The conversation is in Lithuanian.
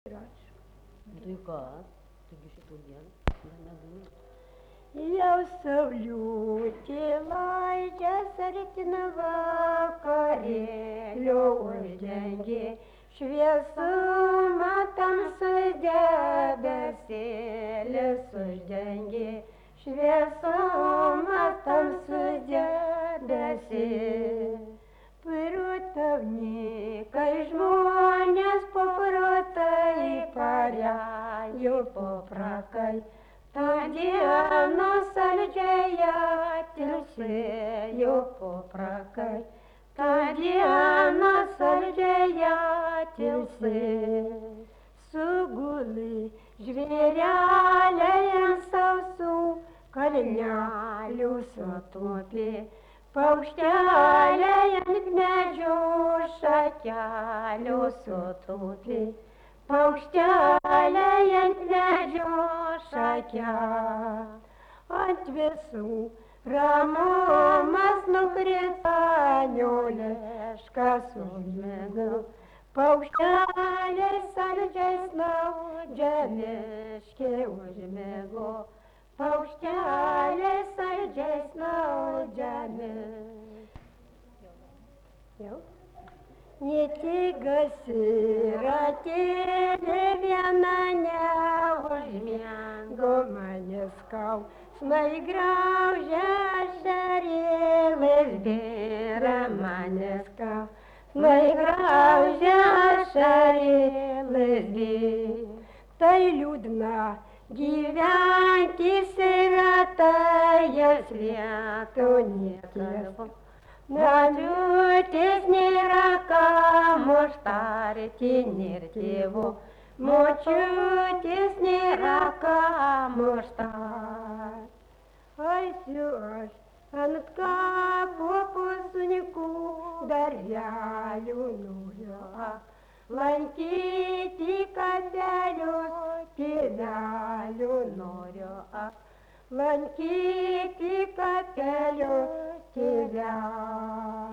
Tai ką? Taigi šitą dieną nemeluoju. Jau sauliutė laidžias artina vakarėlio uždengė šviesumą tamsus debesėlis uždengė šviesumą tamsus debesėlis. Protavnikai žmonės paprotai parėjo paprakai. Ta diena saldžiai tilsėjo paprakai. Ta diena saldžiai tilsėjo. Sugulė žvėreliai ant sausų kalnelių sutupė. Paukšteliai ant medžių šakelių sutupė. Paukšteliai ant medžių šakelę. Ant visų ramumas nukrito nioleškas užmigo. Paukšteliai saldžiai snaudžia miške užmigo. Paukšteliai saldžiai snaudžia miške. Netigas ir atėlė viena neužmiego manęs skausmai graužia ašarėlės bėra manęs skausmai graužia ašarėlės bėra. Tai liūdna gyventi siratai jas vietų niekas. Načiutės nėra kam užtarti nėr tėvų, močiutės nėra kam užtarti. Eisiu aš ant kapo pusnikų darželių noriu lankyti kapelius tėvelių noriu lankyti kapelius tėvelių.